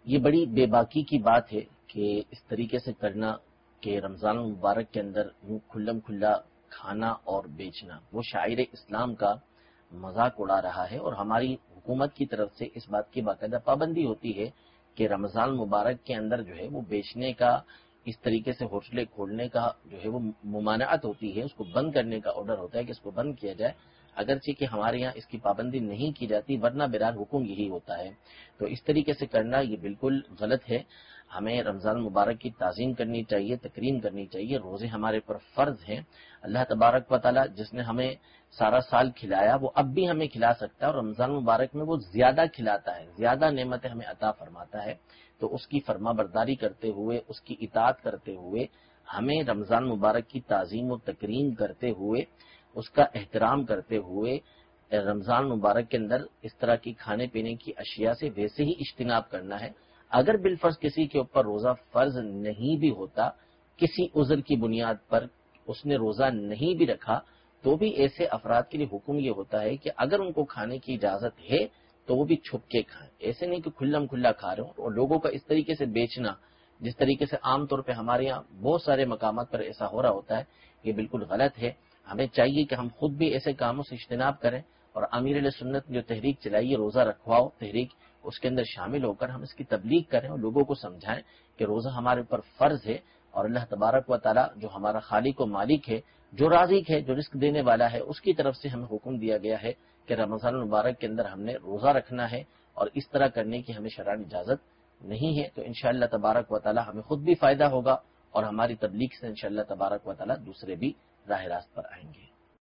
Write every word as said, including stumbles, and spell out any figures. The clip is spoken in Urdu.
یہ بڑی بے باکی کی بات ہے کہ اس طریقے سے کرنا کہ رمضان المبارک کے اندر یوں کھلم کھلا کھانا اور بیچنا، وہ شاعر اسلام کا مذاق اڑا رہا ہے، اور ہماری حکومت کی طرف سے اس بات کی باقاعدہ پابندی ہوتی ہے کہ رمضان مبارک کے اندر جو ہے وہ بیچنے کا، اس طریقے سے ہوٹلیں کھولنے کا جو ہے وہ ممانعت ہوتی ہے، اس کو بند کرنے کا آرڈر ہوتا ہے کہ اس کو بند کیا جائے، اگرچہ کہ ہمارے یہاں اس کی پابندی نہیں کی جاتی، ورنہ برحال حکم یہی ہوتا ہے۔ تو اس طریقے سے کرنا یہ بالکل غلط ہے۔ ہمیں رمضان مبارک کی تعظیم کرنی چاہیے، تکریم کرنی چاہیے، روزے ہمارے پر فرض ہیں۔ اللہ تبارک و تعالی جس نے ہمیں سارا سال کھلایا وہ اب بھی ہمیں کھلا سکتا ہے، اور رمضان مبارک میں وہ زیادہ کھلاتا ہے، زیادہ نعمتیں ہمیں عطا فرماتا ہے۔ تو اس کی فرما برداری کرتے ہوئے، اس کی اطاعت کرتے ہوئے، ہمیں رمضان مبارک کی تعظیم و تکریم کرتے ہوئے، اس کا احترام کرتے ہوئے رمضان مبارک کے اندر اس طرح کی کھانے پینے کی اشیاء سے ویسے ہی اجتناب کرنا ہے۔ اگر بالفرض کسی کے اوپر روزہ فرض نہیں بھی ہوتا، کسی عذر کی بنیاد پر اس نے روزہ نہیں بھی رکھا، تو بھی ایسے افراد کے لیے حکم یہ ہوتا ہے کہ اگر ان کو کھانے کی اجازت ہے تو وہ بھی چھپ کے کھائیں، ایسے نہیں کہ کھلم کھلا کھا رہے ہوں۔ اور لوگوں کا اس طریقے سے بیچنا، جس طریقے سے عام طور پہ ہمارے یہاں بہت سارے مقامات پر ایسا ہو رہا ہوتا ہے، یہ بالکل غلط ہے۔ ہمیں چاہیے کہ ہم خود بھی ایسے کاموں سے اجتناب کریں، اور امیر علیہ سنت نے جو تحریک چلائی ہے روزہ رکھواؤ تحریک، اس کے اندر شامل ہو کر ہم اس کی تبلیغ کریں اور لوگوں کو سمجھائیں کہ روزہ ہمارے اوپر فرض ہے، اور اللہ تبارک و تعالی جو ہمارا خالق و مالک ہے، جو رازق ہے، جو رزق دینے والا ہے، اس کی طرف سے ہمیں حکم دیا گیا ہے کہ رمضان المبارک کے اندر ہم نے روزہ رکھنا ہے، اور اس طرح کرنے کی ہمیں شرعاً اجازت نہیں ہے۔ تو انشاءاللہ تبارک و تعالی ہمیں خود بھی فائدہ ہوگا، اور ہماری تبلیغ سے انشاءاللہ تبارک و تعالی دوسرے بھی راہ راست پر آئیں گے۔